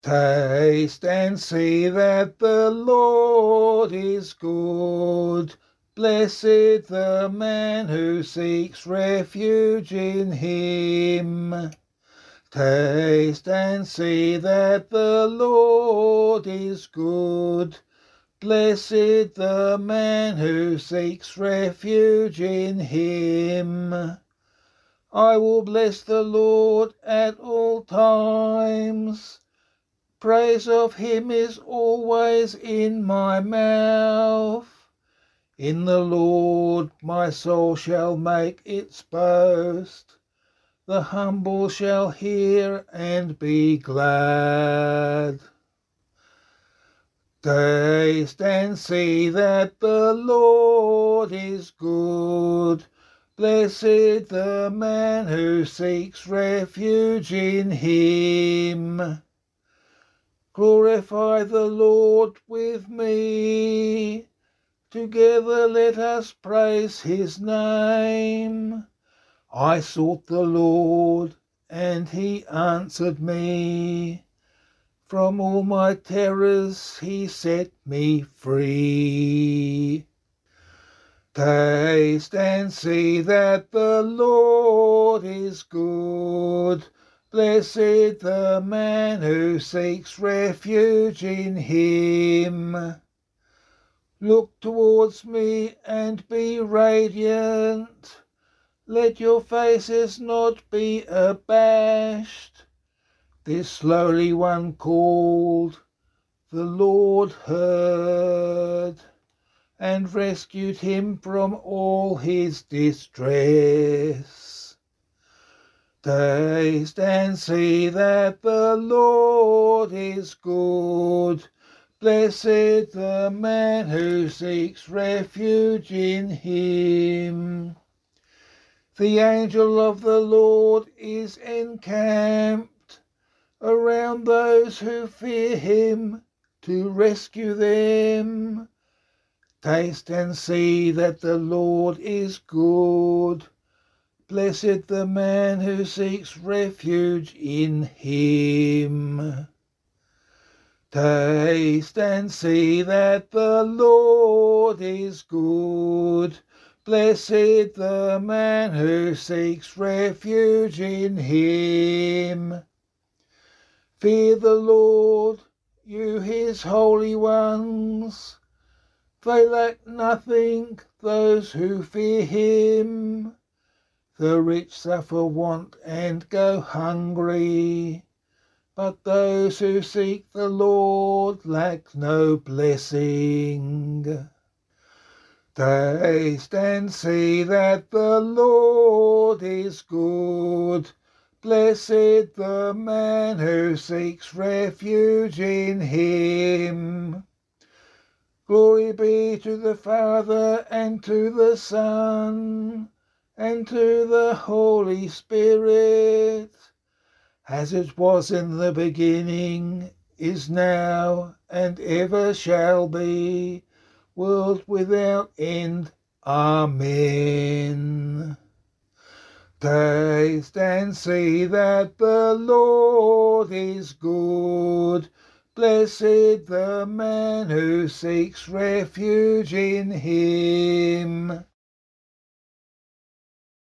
Taste and see that the Lord is good. Blessed the man who seeks refuge in him. Taste and see that the Lord is good. Blessed the man who seeks refuge in him. I will bless the Lord at all times. Praise of him is always in my mouth. In the Lord my soul shall make its boast. The humble shall hear and be glad. Taste and see that the Lord is good. Blessed the man who seeks refuge in him. Glorify the Lord with me. Together let us praise his name. I sought the Lord, and he answered me. From all my terrors he set me free. Taste and see that the Lord is good. Blessed the man who seeks refuge in him. Look towards me and be radiant. Let your faces not be abashed. This lowly one called, the Lord heard, and rescued him from all his distress. Taste and see that the Lord is good. Blessed the man who seeks refuge in him. The angel of the Lord is encamped around those who fear him to rescue them. Taste and see that the Lord is good. Blessed the man who seeks refuge in him. Taste and see that the Lord is good. Blessed the man who seeks refuge in him. Fear the Lord, you his holy ones. They lack nothing, those who fear him. The rich suffer want and go hungry, but those who seek the Lord lack no blessing. Taste and see that the Lord is good. Blessed the man who seeks refuge in him. Glory be to the Father and to the Son and to the Holy Spirit, as it was in the beginning, is now, and ever shall be, world without end. Amen. Taste and see that the Lord is good. Blessed the man who seeks refuge in him.